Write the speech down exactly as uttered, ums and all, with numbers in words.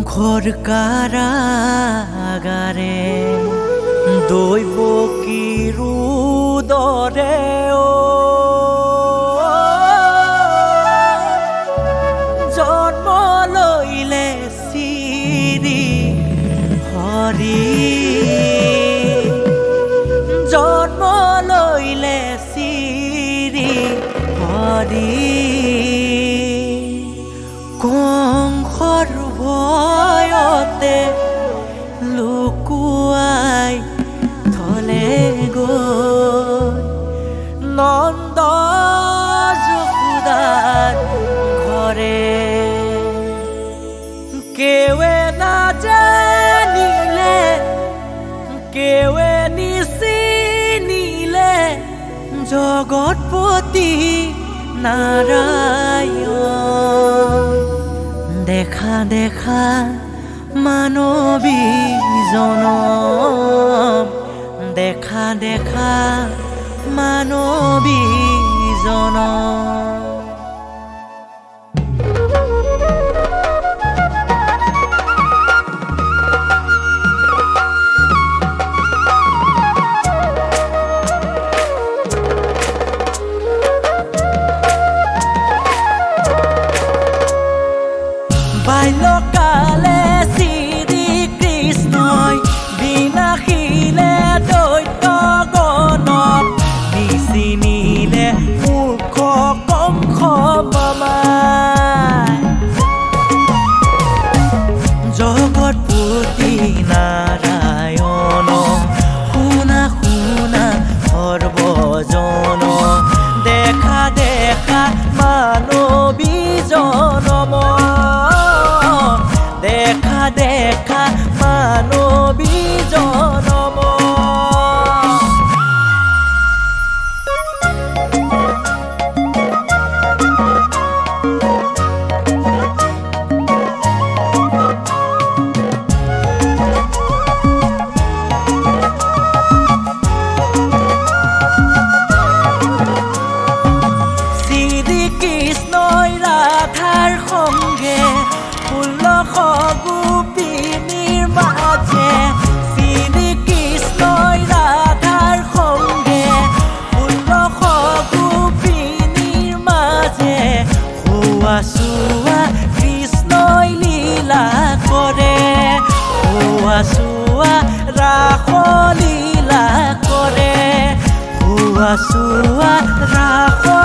ঘর কারাগারে দৈব কি রুদরে ও জন্ম লইলে শ্রী হরি জন্ম লইলে শ্রী হরি কংসৰ ভয়তে লুকুৱাই থলে গৈ নন্দ যশোদাৰ ঘৰে কেৱে নাজানিলে কেৱে নিচিনিলে জগতপতি নাৰায়ণ দেখা দেখা মানৱী জনম দেখা দেখা মানৱী জনম বাল্যকালে শ্ৰীকৃষ্ণই বিনাশিলে দৈত্য গণক নিচিনিলে মূৰ্খ কংস মামাই জগতপতি নাৰায়ণ শুনা শুনা সৰ্বজন দেখা দেখা মানৱী জনম দেখা দেখা মানৱী জনম শ্ৰীকৃষ্ণই ৰাধাৰ সংগে ষোল্লশ গোপিনীৰ মাজে শ্ৰীকৃষ্ণই ৰাধাৰ সংগে ষোল্লশ গোপিনীৰ মাজে হোৱা চোৱা কৃষ্ণই লীলা কৰে হোৱা চোৱা ৰাস লীলা কৰে হোৱা চোৱা ৰাস